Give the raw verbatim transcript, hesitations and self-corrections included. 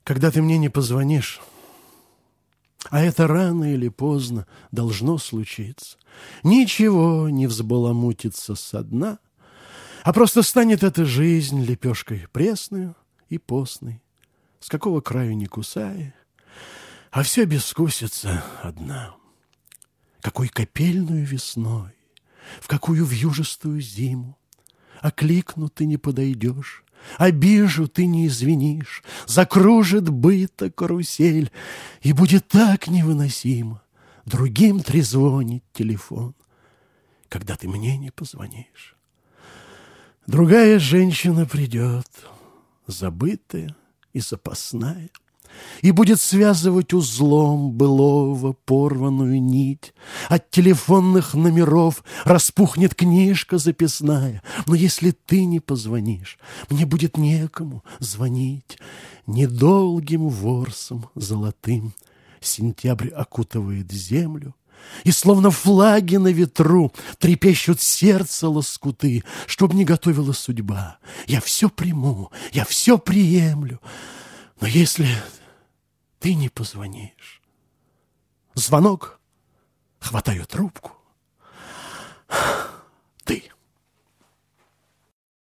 Когда ты мне не позвонишь, а это рано или поздно должно случиться, ничего не взбаламутится со дна, а просто станет эта жизнь лепешкой пресную и постной, с какого краю не кусая, а все безвкусица одна. Какой капельную весной, в какую вьюжистую зиму окликну, ты не подойдешь, обижу, ты не извинишь, закружит быта карусель, и будет так невыносимо другим трезвонить телефон, когда ты мне не позвонишь. Другая женщина придет, забытая и запасная, и будет связывать узлом былого порванную нить. От телефонных номеров распухнет книжка записная. Но если ты не позвонишь, мне будет некому звонить. Недолгим ворсом золотым сентябрь окутывает землю, и словно флаги на ветру трепещут сердце лоскуты. Чтоб не готовила судьба, я все приму, я все приемлю. Но если ты не позвонишь, звонок, хватаю трубку